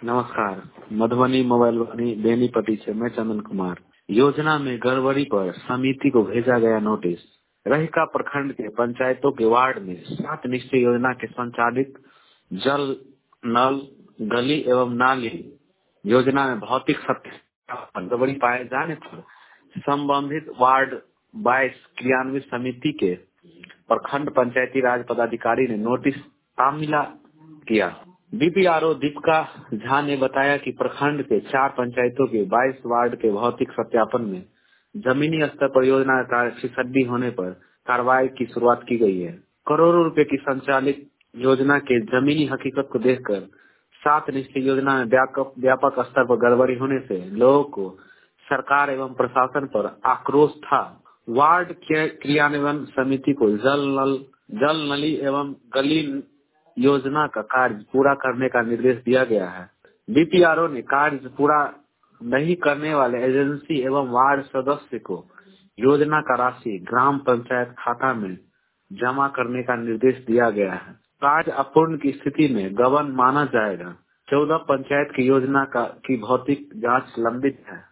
नमस्कार। मधुबनी मोबाइल वाणी बेनीपट्टी से मैं चंदन कुमार। योजना में गड़बड़ी पर समिति को भेजा गया नोटिस। रहिका प्रखंड के पंचायतों के वार्ड में 7 निश्चय योजना के संचालित जल, नल, गली एवं नाली योजना में भौतिक सत्यापन गड़बड़ी पाए जाने पर संबंधित वार्ड 22 क्रियान्वित समिति के प्रखंड पंचायती राज पदाधिकारी ने नोटिस तामीला किया। बीपीआरओ दीपिका झा ने बताया कि प्रखंड के 4 पंचायतों के 22 वार्ड के भौतिक सत्यापन में जमीनी स्तर पर योजना का फिसड्डी होने पर कार्रवाई की शुरुआत की गई है। करोड़ों रुपए की संचालित योजना के जमीनी हकीकत को देखकर 7 निश्चय योजना में व्यापक स्तर पर गड़बड़ी होने से लोगों को सरकार एवं प्रशासन पर आक्रोश था। वार्ड क्रियान्वयन समिति को जल नली एवं गली योजना का कार्य पूरा करने का निर्देश दिया गया है। बीपीआरओ ने कार्य पूरा नहीं करने वाले एजेंसी एवं वार्ड सदस्य को योजना का राशि ग्राम पंचायत खाता में जमा करने का निर्देश दिया गया है। कार्य अपूर्ण की स्थिति में गबन माना जाएगा। 14 पंचायत की योजना की भौतिक जांच लंबित है।